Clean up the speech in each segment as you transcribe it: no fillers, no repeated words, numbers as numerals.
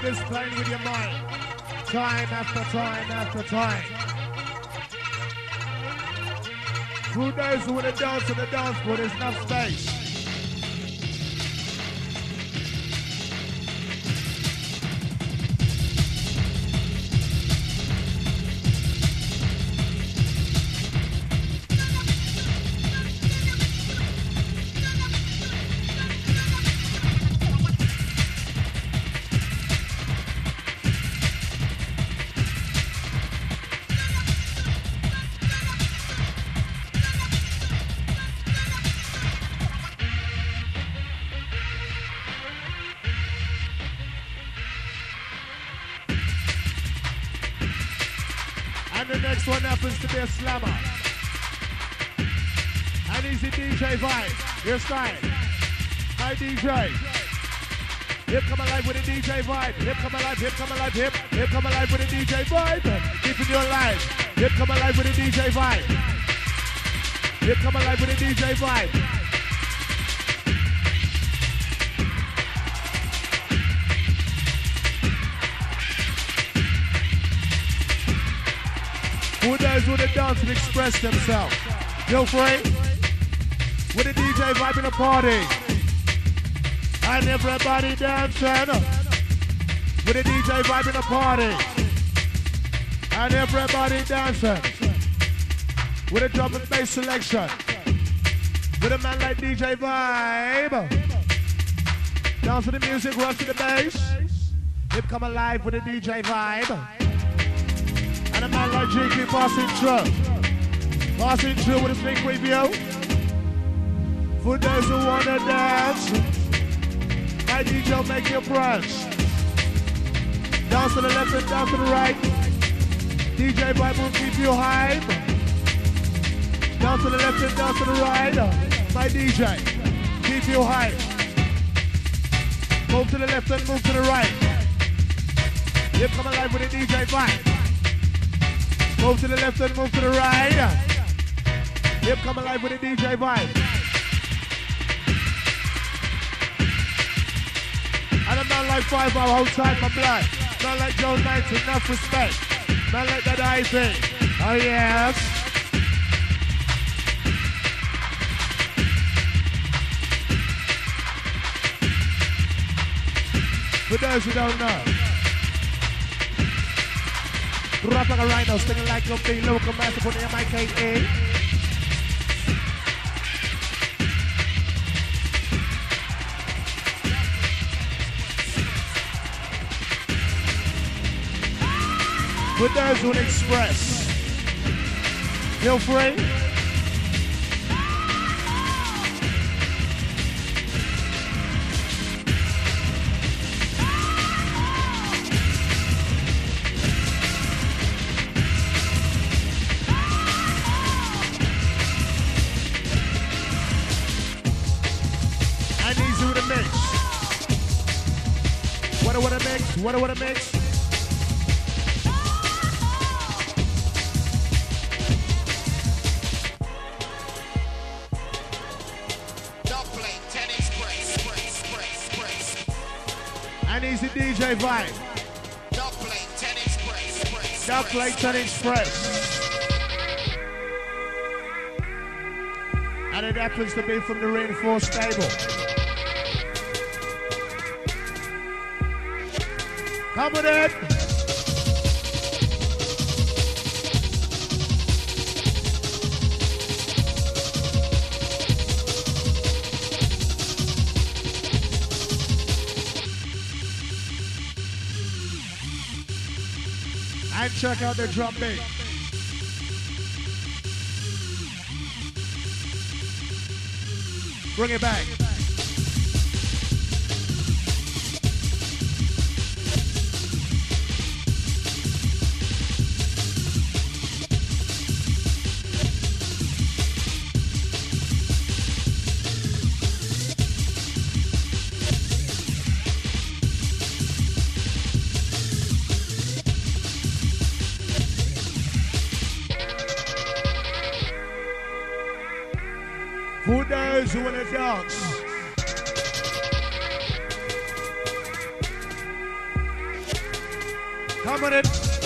this playing with your mind. Time after time after time. Who knows who wanna dance on the dance floor? There's enough space. Next one happens to be a slammer. And he's a DJ vibe. Your style. My DJ. Hip come alive with a DJ vibe. Hip come alive, hip come alive, hip. Hip come alive with a DJ vibe. Keeping you alive. Hip come alive with a DJ vibe. Hip come alive with a DJ vibe. Who knows who the dance and express themselves? Feel free. With a DJ vibe in a party. And everybody dancing. With a DJ vibe in a party. And everybody dancing. With a drum and bass selection. With a man like DJ Vibe. Dance to the music, rock to the bass. Hip come alive with a DJ Vibe. And a man like JQ passing through. Passing through with a sneak preview. For those who wanna dance, my DJ will make your press. Dance to the left and dance to the right. DJ Vibe will keep you hype. Dance to the left and dance to the right. My DJ, keep you hype. Move to the left and move to the right. Hip come alive with a DJ Vibe. Move to the left and move to the right. Hip come alive with a DJ Vibe. And a man like 5 hour whole time my blood. Man like Joe Knight, enough respect. Man like that IP. Oh yes. For those who don't know. Rap like a rhino, singing like a big local master, putting in my KA. For those who express, feel free. What a mix. And he's the DJ Vibe. Dubplate 10 Express. And it happens to be from the Reinforced stable. Come with it. And check out the drum beat. Bring it back. Who knows who wanna dance? Come on in.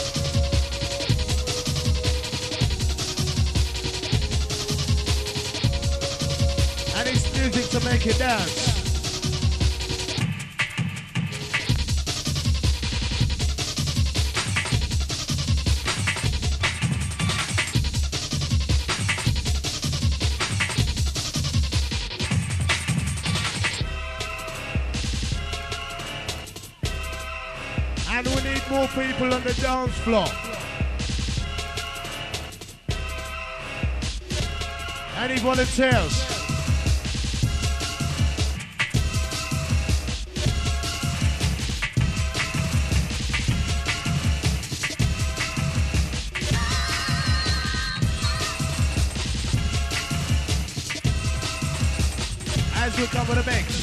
And it's music to make you dance. And we need more people on the dance floor. Any volunteers? As we cover the mix.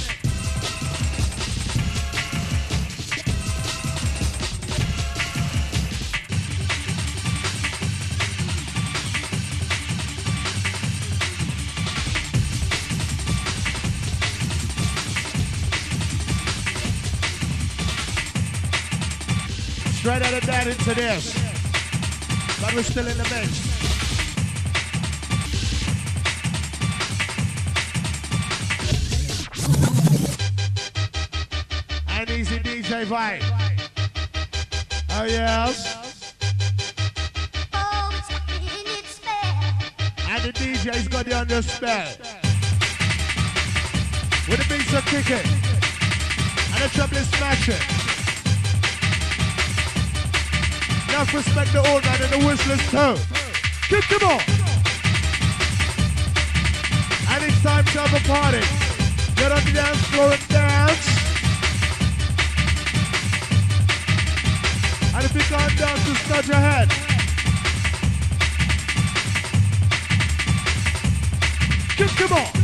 Straight out of that into this. But we're still in the mix. And easy DJ vibe. Oh yes. And the DJ's got you under spell. With the beats are kicking. And the trouble is smashing. Enough respect the old man and the whistlers too. Kick them on. And it's time to have a party. Get on the dance floor and dance. And if you can't dance, just nod your head. Kick them on.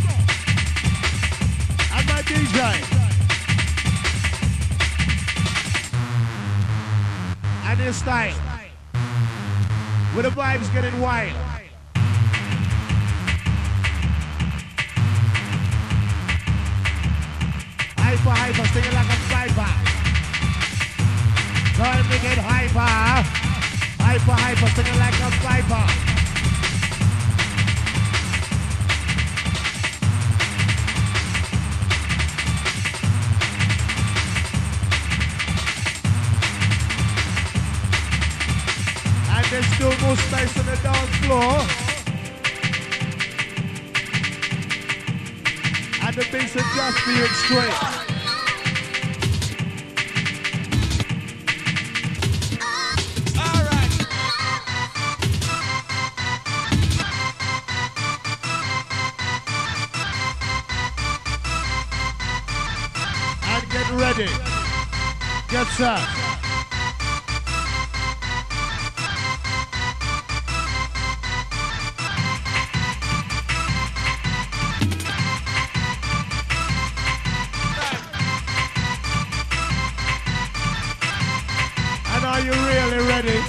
And my DJ. And his style, with the vibes getting wild. Hyper, hyper, singing like a sniper. Time to get hyper. Hyper, hyper, singing like a sniper. There's still more space on the dance floor. And the beats are just for you straight. Alright. And get ready. Get set. Are you really ready?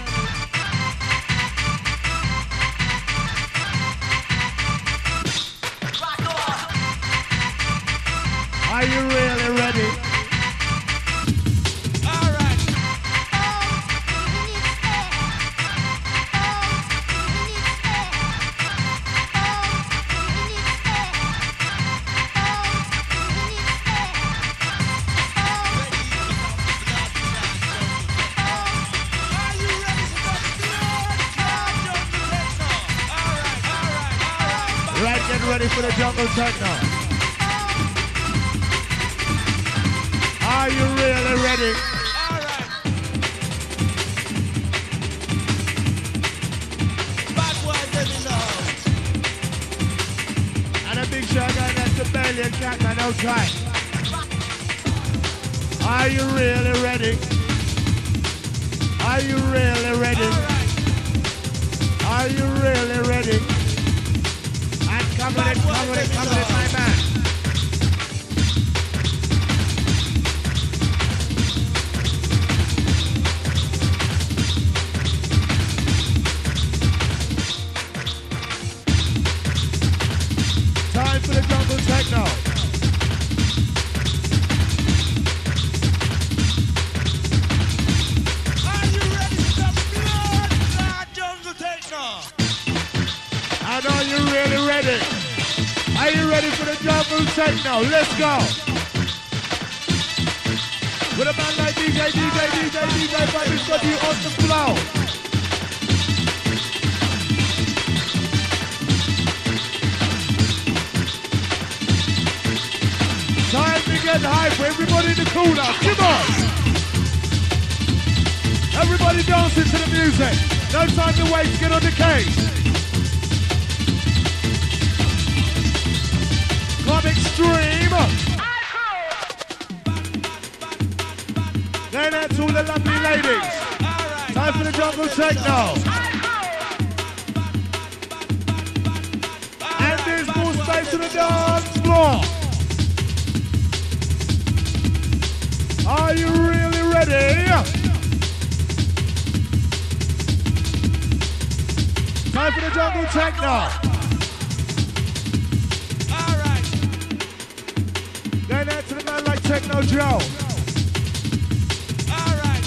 Are you really ready? All right. Right, get ready for the jungle techno. Are you really ready? All right. Backward in the house. And a big shot guy that's the belly and cat man outside. Are you really ready? Are you really ready? Are you really ready? Come on in, my man. Time for the jungle techno. Are you ready? techno. Let's go. With a man like DJ Vibe, got you on the floor. Time to get hype for everybody in the corner. Come on. Everybody dancing to the music. No time to wait to get on the cage. Club Extreme. Then that's all the lovely ladies. Time for the jungle techno. And there's more space to the dance floor. Are you really ready? Time for the jungle techno. Alright. Then out to the man like Techno Joe. Alright.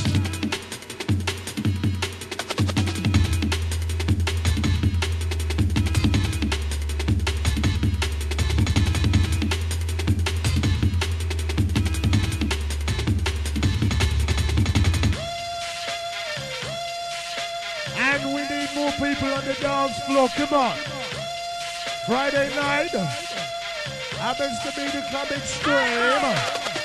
And we need more people on the dance floor, come on. Friday night happens to be the Club Extreme.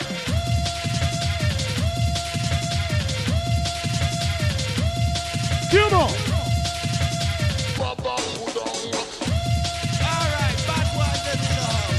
Come on. Alright, bad ones in the house.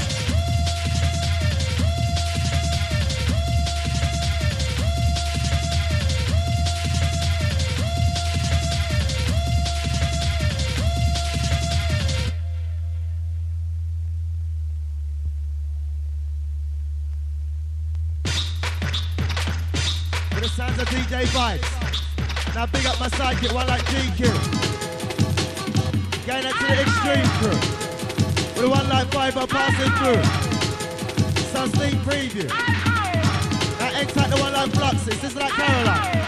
The sounds of DJ Vibes. Now big up my sidekick, one like GQ. Going out to the Extreme crew. With one like Fiber passing through. Some sneak preview. Now X-Tack the one like Fluxus, this is like Caroline.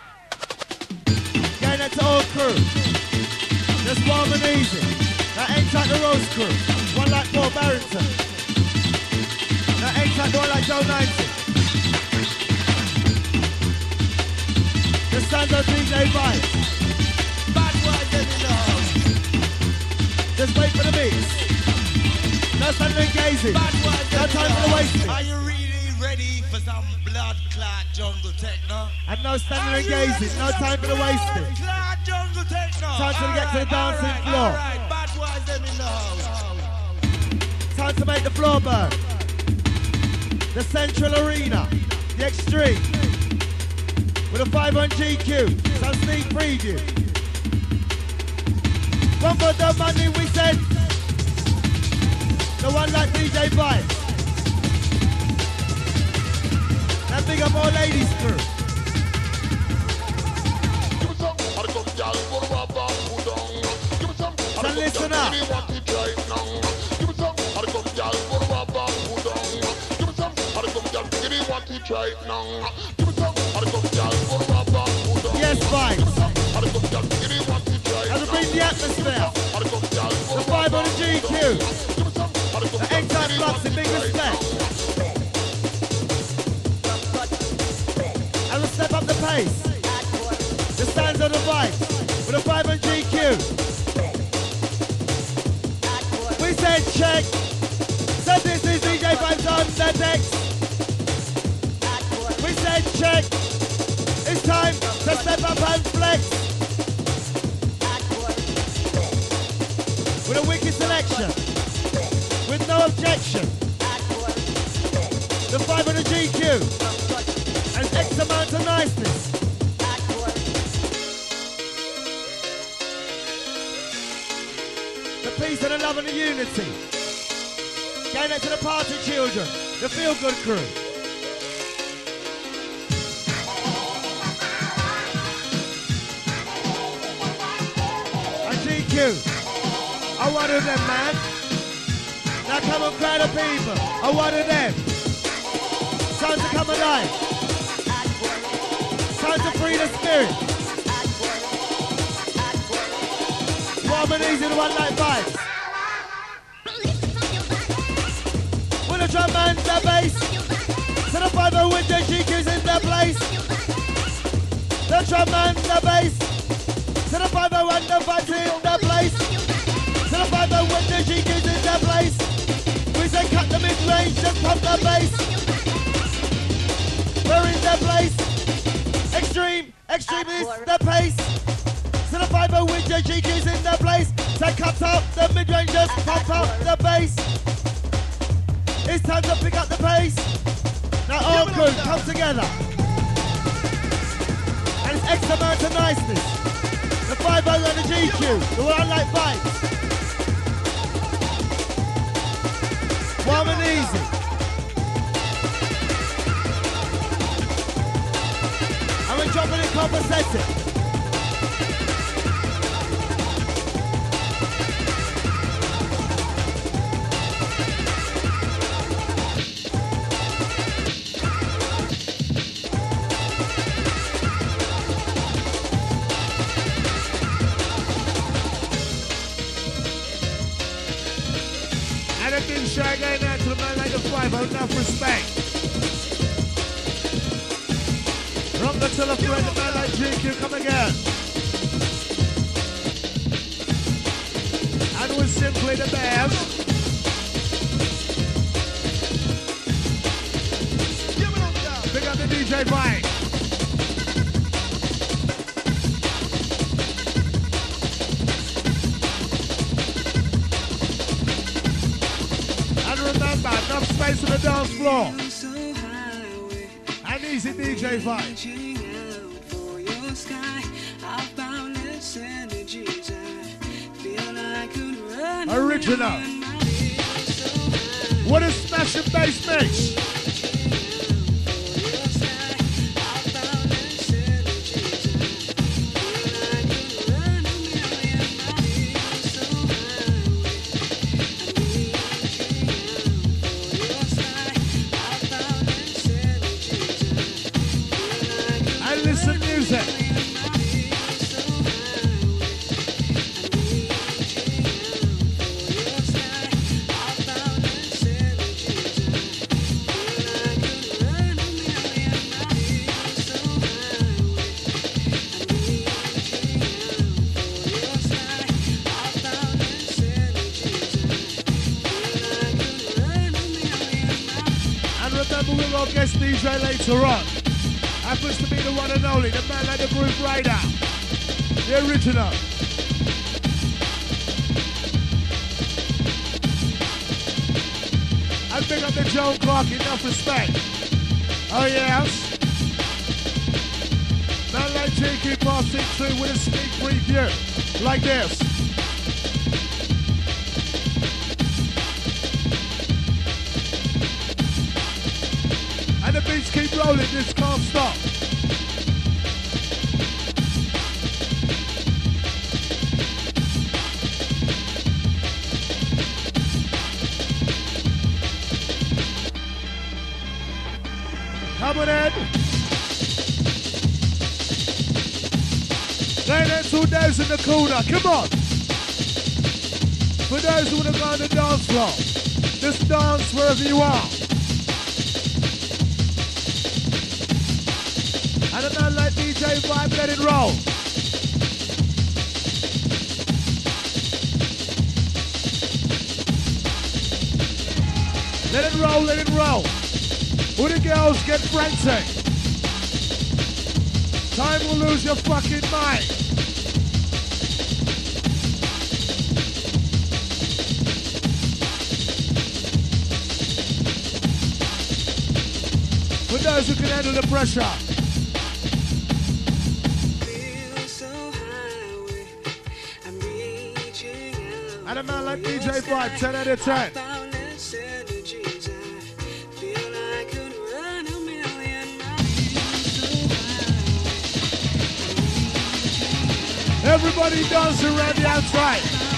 Going out to old crew. Just warm and easy. Now X-Tack the Rose crew. One like Paul Barrington. Now X-Tack the one like Joe 90. The sound of DJ Vibes. Bad boys in the house. Just wait for the mix. No standing and gazing. No time for the wasting. Are you really ready for some blood clot jungle techno? And no standing and gazing. No time for the wasting. Clot jungle techno. Time to get to the dancing floor. Alright, bad boys in the house. Time to make the floor burn. The Central Arena. The Extreme. With a 5 on GQ, some sneak preview. One for the money we said. The one like DJ Vibes. And big up all ladies crew. So listen up. Yes, Vibes. How to bring the atmosphere. The 5 on the GQ. The X-Tack Flux in big respect. And we'll step up the pace. The stands on the Vibes. With a 5 on GQ. We said check. So this is DJ Vibes on the deck. We said check. It's time to step up and flex. With a wicked selection. With no objection. The 5 on the GQ. And X amount of niceness. The peace and the love and the unity. Going out to the party children. The feel good crew. I one of them, man. Now come on, crowd of people. I one of them. Time to come alive. Time to free the spirit. Warm and easy, the one like Vibes. With a drum drum and the bass. To the 5 with the GQ's in the place. The drum and the bass. To the 5 and the vibes in the place. To the 5 with the GQ's in the place. We say cut the mid-range, just pump the bass. We're in the place. Extreme is the pace. To the 5 with the GQ's in the place. So cut up the mid-range, just pump up the bass. It's time to pick up the pace. Now all crew come together. And it's X amount of niceness. The 5 and the GQ, the one like vibes. Warm and easy. And we're dropping it compensated. Shy going out to the man like the 5, enough respect. From the telephone, the man like GQ, come again. And we're simply the best. Pick up the DJ Mike. Enough space on the dance floor. And easy DJ vibe. Original. What a smashing bass mix. Guest DJ later on happens to be the one and only, the man like the Groove Rider, the original. And big up the Joe Clark, enough respect. Oh yes. Man like JQ passing through with a sneak preview like this. The beats keep rolling, this can't stop. Coming in. Lay them 2 days in the corner, come on. For those who want to go on the dance floor, just dance wherever you are. And a man like DJ Vibe, let it roll. Let it roll, let it roll. All the girls get frantic. Time will lose your fucking mind. For those who can handle the pressure. And a man like DJ Vibe, 10 out of 10. Everybody dancing around the outside.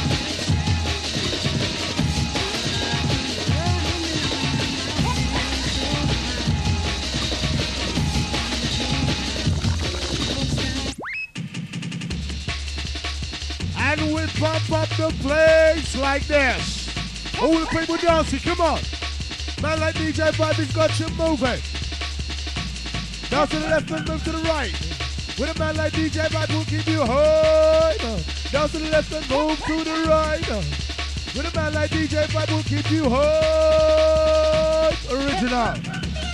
And we pump up the place like this. All the people dancing, come on. Man like DJ Vibe has got you moving. Down to the left and move to the right. With a man like DJ Vibe will keep you high. Down to the left and move to the right. With a man like DJ Vibe will keep you high. Original.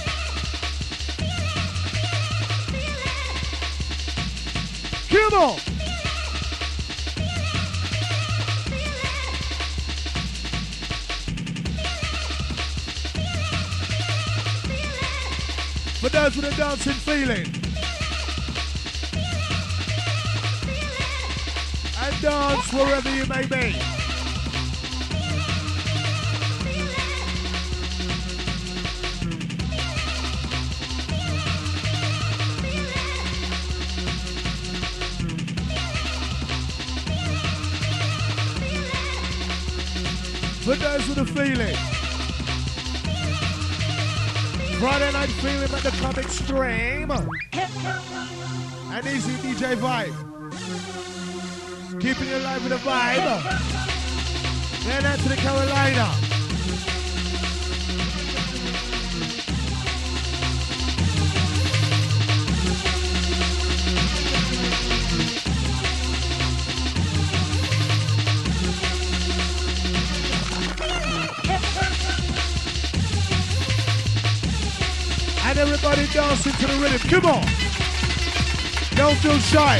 Come on. For those with a dancing feeling. And dance wherever you may be. For those with a feeling. Friday night feeling at the comic stream. And easy DJ Vibe. Keeping you alive with a vibe. Then out to the Carolina. And everybody dancing to the rhythm. Come on. Don't feel shy.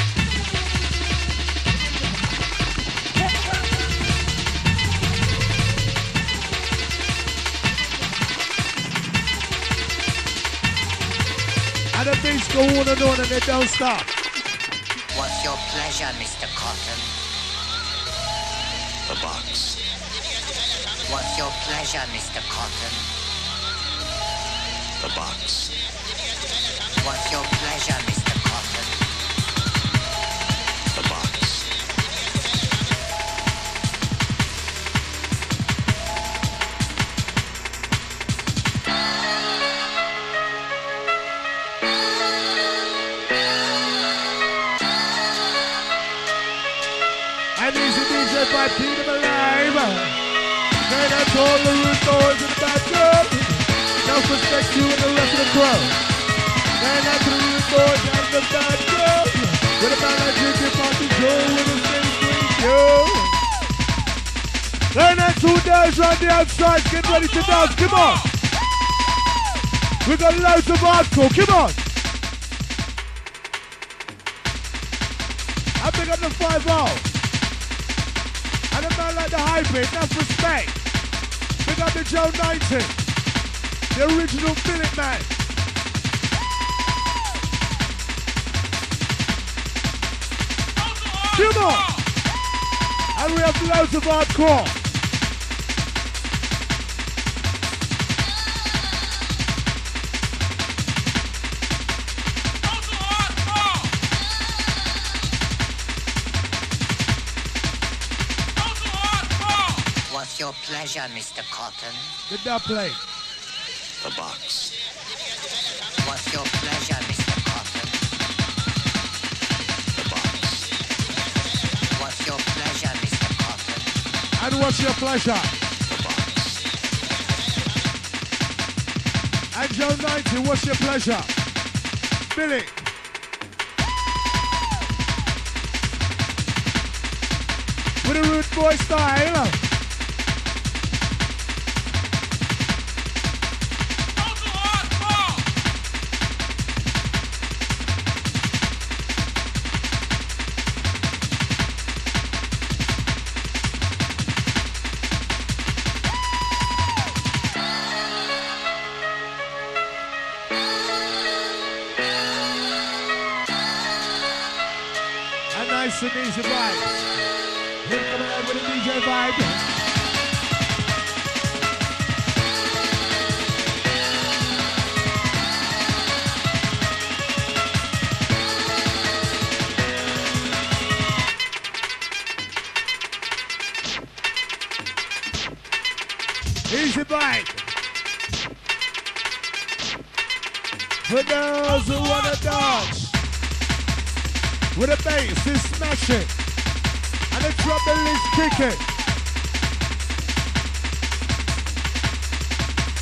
And the beats go on and they don't stop. What's your pleasure, Mr. Cotton? The box. What's your pleasure, Mr. Cotton? The box. What's your pleasure, Mr. Cotton? The box. And easy DJ Vibe, keep them alive. Then that's all the rude boys in the background. No respect you and the rest of the crowd. Man, that's the real boys and the bad girl. With a man like Jiggy Party Joe with a same green show. Then that's 2 days round the outside. Get ready to dance. Come on. We got loads of hardcore. Come on. I pick up the 5-0. And a man like the hybrid. That's respect. Pick up the Joe 90. The original Billet Man. Come on! And we have loads of hardcore. What's your pleasure, Mr. Cotton? Did that play? The box. What's your pleasure, Mr. Cotton? The box. What's your pleasure, Mr. Cotton? And what's your pleasure? The box. And Joe 90, what's your pleasure? Billy. With a rude boy style. Nice and easy vibes. Here coming out with a DJ vibe. Easy vibe. For those who wanna dance. With a bass is smashing. And the treble is kicking.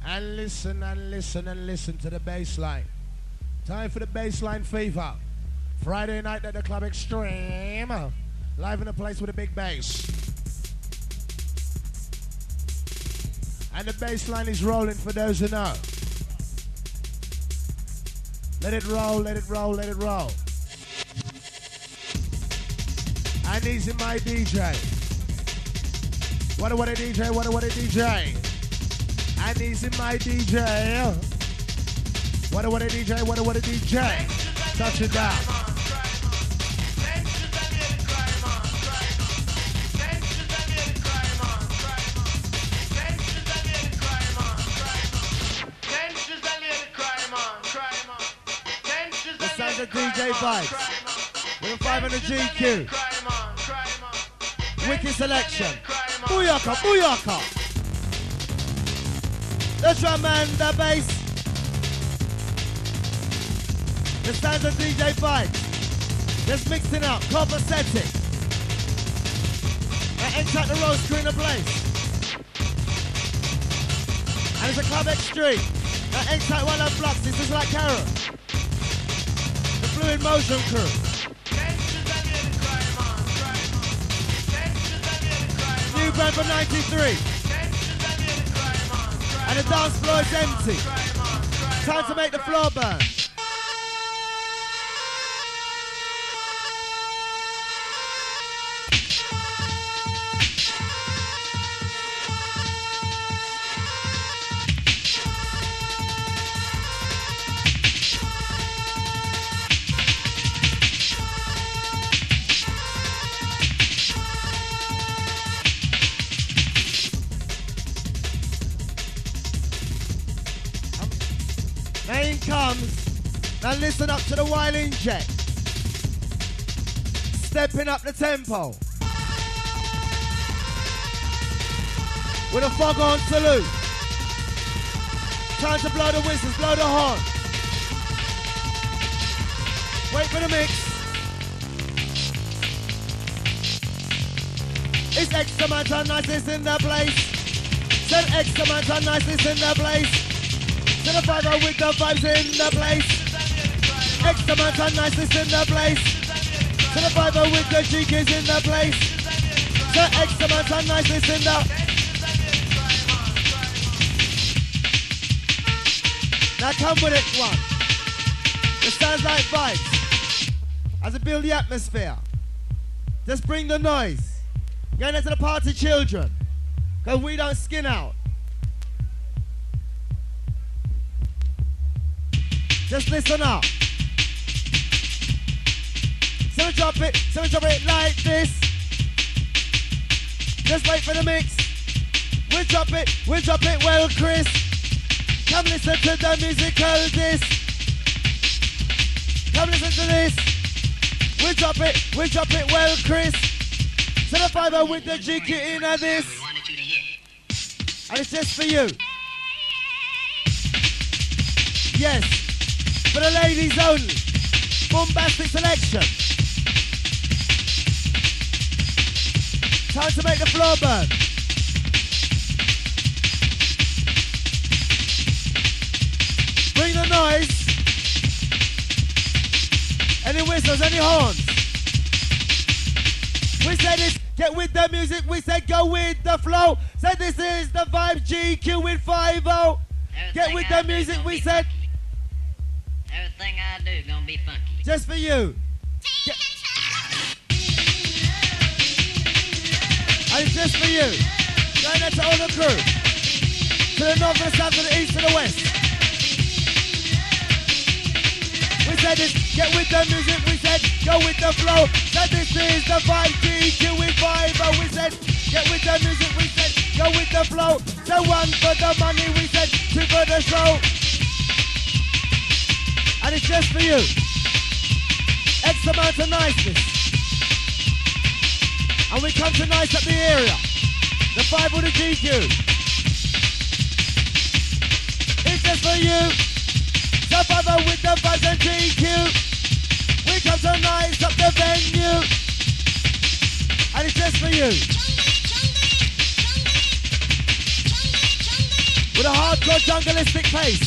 And listen and listen and listen to the bass line. Time for the baseline fever. Friday night at the Club Extreme. Live in a place with a big bass. And the baseline is rolling for those who know. Let it roll, let it roll, let it roll. And easy my DJ. What a DJ, what a DJ. And easy my DJ. What a DJ, what a DJ. Touch it down. The sound of DJ Vibes. With a 500 GQ. Wicked selection. Booyaka, booyaka. The drum and the bass. The sounds of DJ Vibes. Just mixing up, copacetic. And enter the road screen of place. And it's a Club Extreme. And enter one of blocks. This is like Carol. The Fluid Motion crew. New brand from 93. And the dance floor is empty. Time to make the floor burn. Comes. Now listen up to the wild inject. Stepping up the tempo. With a fog-on salute. Time to blow the whistles, blow the horn. Wait for the mix. It's extra amount of niceness in the place. Said extra amount of niceness in the place. To the 5 with the vibes in the place. Extra amount of niceness in the place. To the 5 with the GQs in the place. To extra amount of niceness in the. Now come with it, one. It sounds like vibes. As it build the atmosphere. Just bring the noise. Going into the party children. Because we don't skin out. Just listen up. So we drop it like this. Just wait for the mix. We'll drop it well, Chris. Come listen to the musical disc. Come listen to this. We'll drop it well, Chris. To the 5 with the GQ in this. And it's just for you. Yes. For the ladies only. Bombastic selection. Time to make the floor burn. Bring the noise. Any whistles, any horns. We said it's get with the music. We said go with the flow. Said this is the Vibe GQ with 5-0. Get with the music. We said. Everything I do gonna be funky. Just for you. And it's just for you. Going out to all the crew. To the north, to the south, to the east, to the west. We said this, get with the music. We said, go with the flow. So this is the Vibe GQ with 5-0. We said, get with the music. We said, go with the flow. So 1 for the money. We said, 2 for the show. And it's just for you. X amount of niceness. And we come to nice up the area. The 5 with the GQ. It's just for you. The 5 with the buzz and GQ. We come to nice up the venue. And it's just for you. with a hardcore jungleistic pace.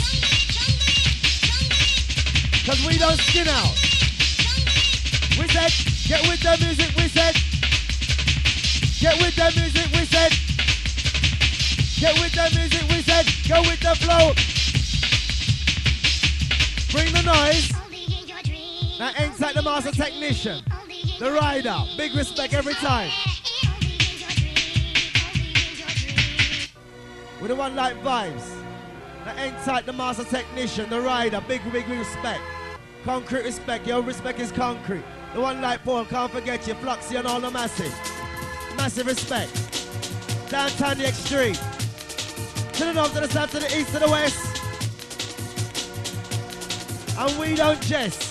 Cause we don't skin out. We said, get with the music, we said. Get with the music, we said. Get with the music, we said. Go with the flow. Bring the noise. That ain't like the master technician. The rider. Big respect every time. With the one like vibes. That ain't like the master technician. The rider. Big respect. Concrete respect. Your respect is concrete. The one like Paul. Can't forget you. Fluxy and all the massive. Massive respect. Downtown the extreme. To the north, to the south, to the east, to the west. And we don't jest.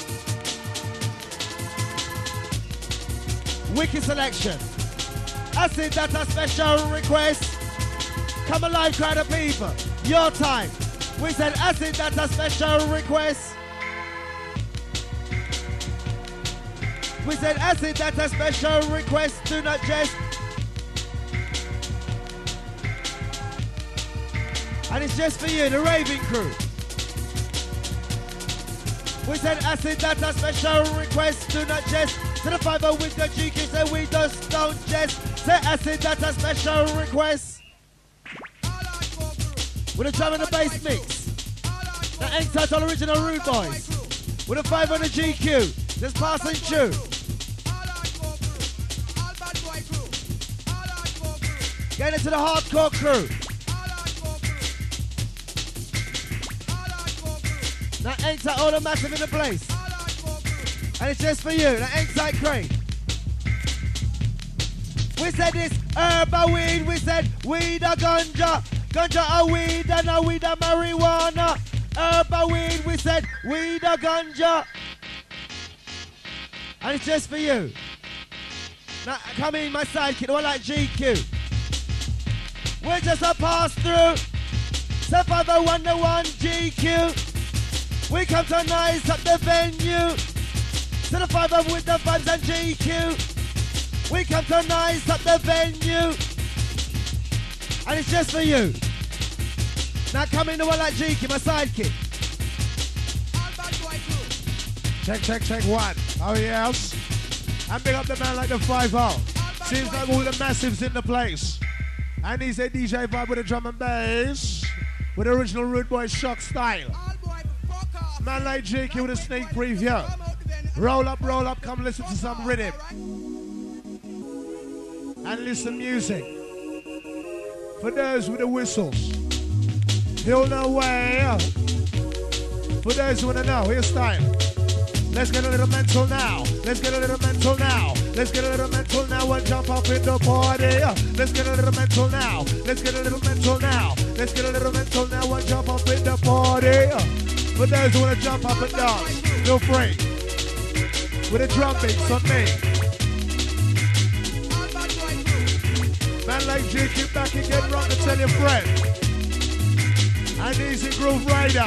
Wicked selection. I said that's a special request. Come alive, crowd of people. Your time. We said I said that's a special request. We said I said that's a special request. Do not jest. And it's just for you, the raving crew. We said acid, that's a special request. Do not jest. To the 5 with the GQ, say we just don't jest. Say acid, that's a special request. With a drum and a bass mix. That ain't touch all original Rude Boys. With a 5 on the GQ. Just passing through. Getting into the hardcore crew. That ain't that all the massive in the place. And it's just for you. That ain't that great. We said this herb a weed. We said weed a ganja. Ganja a weed and a weed a marijuana. Herb a weed. We said weed a ganja. And it's just for you. Now come in, my sidekick. The one like GQ. We're just a pass through. Step on the 101 GQ. We come to nice up the venue. To the 5 with the vibes and GQ. We come to nice up the venue. And it's just for you. Now come in the one like GQ, my sidekick. Check, one. Oh yes. And big up the man like the 5-0. Seems like all the massives in the place. And he's a DJ vibe with a drum and bass. With the original Rude Boy shock style. Man like GQ with a sneak preview. Roll up, come listen to some rhythm. And listen music. For those with the whistles. He'll know where. For those who wanna know, here's style. Let's get a little mental now. Let's get a little mental now. Let's get a little mental now and jump up in the party. Let's get a little mental now. Let's get a little mental now. Let's get a little mental now and jump up in the party. For those who want to jump up and dance, feel free. With the drum beats on me. Man like GQ back again, rock and tell your friend. And Easy Groove Rider.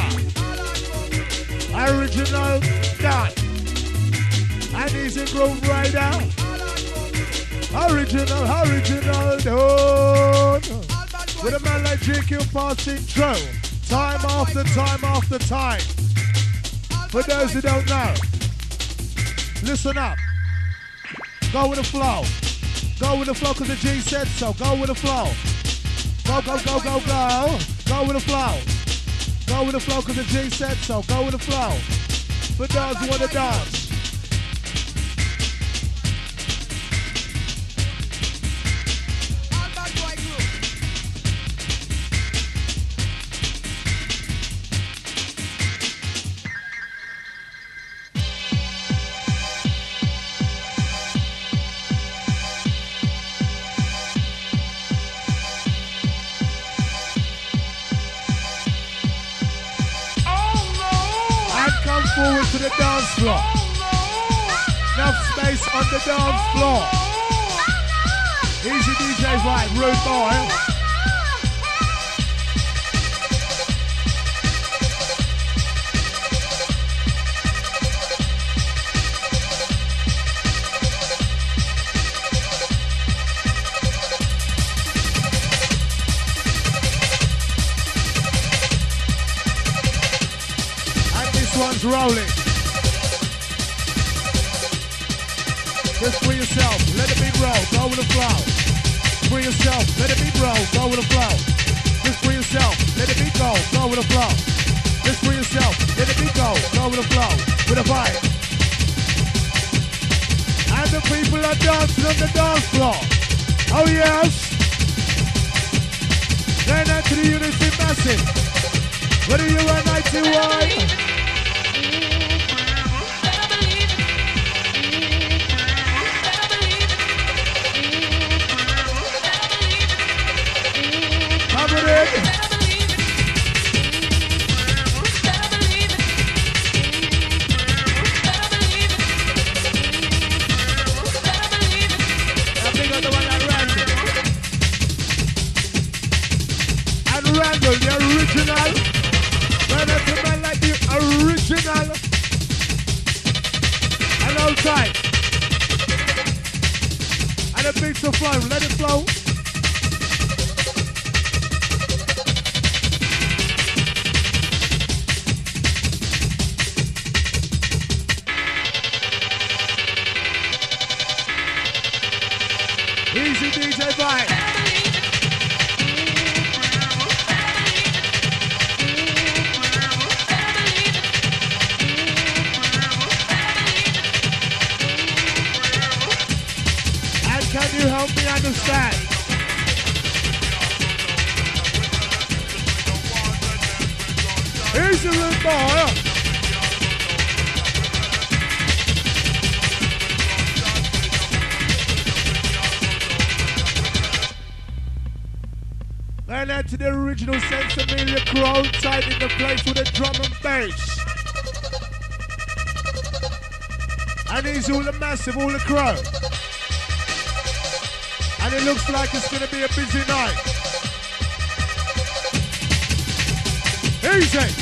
Original done. And Easy Groove Rider. Original done. With a man like GQ passing through. Time after time. For those who don't know, listen up. Go with the flow. Go with the flow because the G said so. Go with the flow. Go. Go with the flow. Go with the flow because the G said so. Go with the flow. For those who want to dance. Forward to the dance floor. Enough space on the dance floor. Easy DJ vibe, Rude Boy. drums rolling. Just free yourself, let the beat roll, go with the flow. Free yourself, let the beat roll, go with the flow. Just free yourself, let the beat go with the flow. Just free yourself, let the beat go with the flow, with a vibe. And the people are dancing on the dance floor. Oh yes. Then to the Unity Massive. Whether you are 91. The original. When I come man like the original. And outside. And the beats of fun. Let it flow. Easy DJ vibe. Can you help me understand? Here's the little boy. And that's the original Sensimilia crowd side in the place with the drum and bass. And he's all the massive, all the crowd. And it looks like it's going to be a busy night. Easy.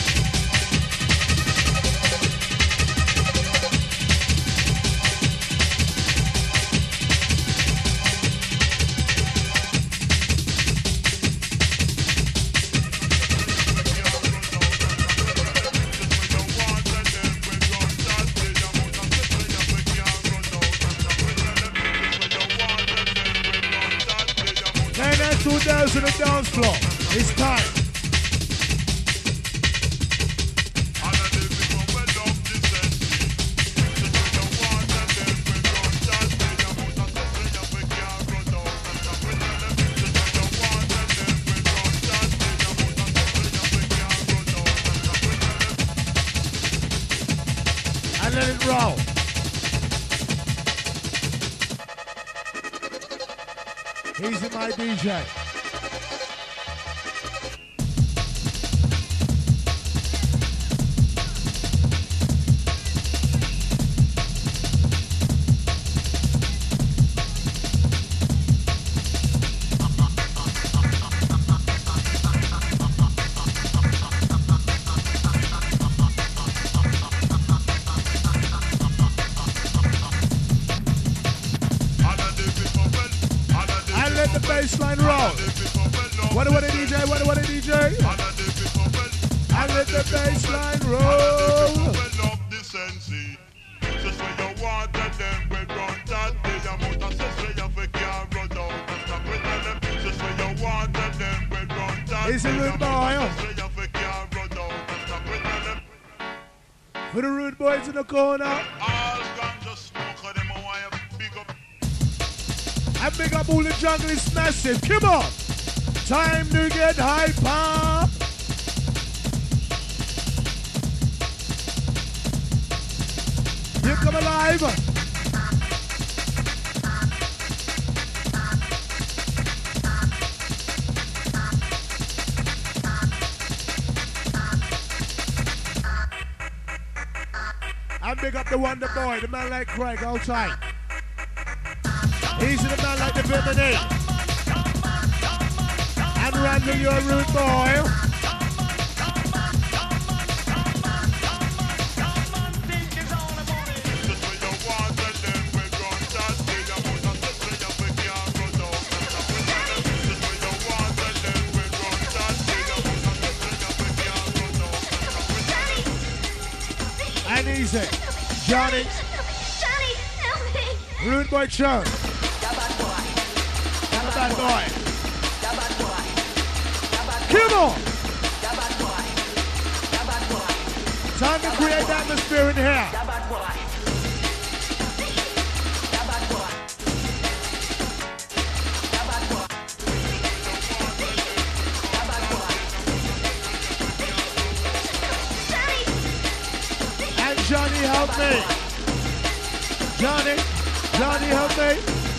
To the dance floor. It's time. And let it roll. Easy, my DJ. Baseline roll. What a DJ, what a DJ. And let the baseline roll. It's a rude boy. For the rude boys in the corner. And big up all the jungle is massive. Come on. Time to get hyper. You come alive. And big up the Wonder Boy, the man like Craig outside. He's the man like the Bimini. And Randall, you're a rude boy. easy. Johnny. Johnny, help me. Rude Boy Show. Bad boy. Come on. Time to create atmosphere in here. And Johnny, help me. Johnny, help me.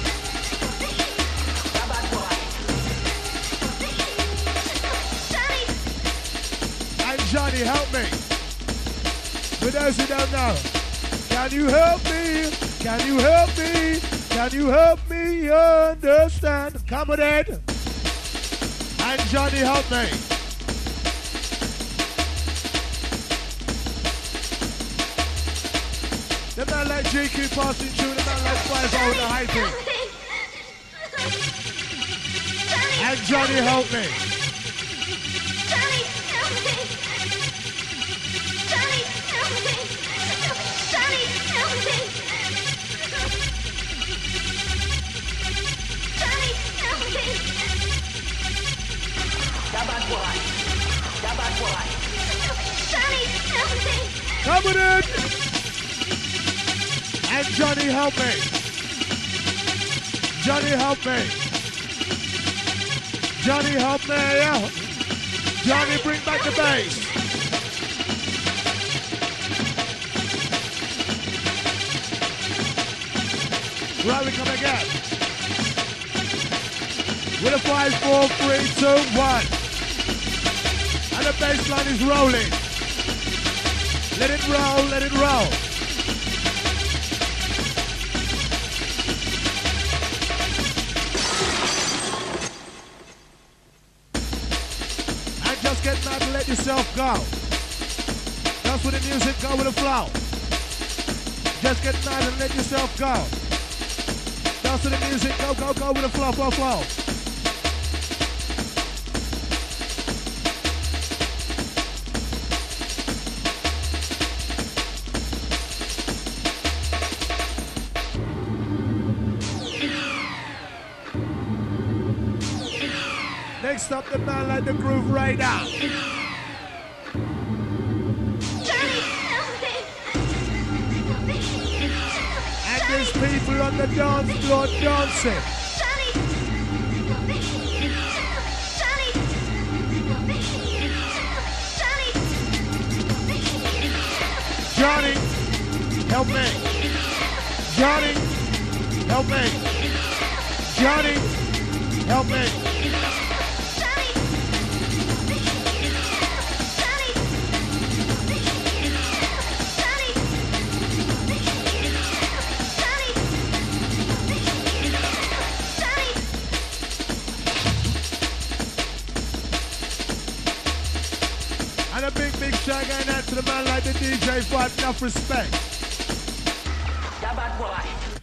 And Johnny, help me. For those who don't know, can you help me? Can you help me? Can you help me understand? Come on, Ed. And Johnny, help me. The man like GQ passing through, the man like 5-0 with the hyping. And Johnny, help me. Johnny, help me. Johnny, help me. Johnny, help me. Johnny, help me. Johnny, help me. Come on in. And Johnny, help me. Johnny, help me. Johnny, help me. Johnny, bring back the bass. Right, we come again. With a 5, 4, 3, 2, 1. And the bass line is rolling. Let it roll, let it roll. Get mad and let yourself go. That's where the music go with the flow. Just get mad and let yourself go. That's where the music go with the flow. Next up, the man like the Groove Rider. And there's people on the dance floor dancing. Johnny, help me. Johnny, help me. Johnny, help me. And a big shout going out to the man like the DJ Vibe, enough respect. That bad boy.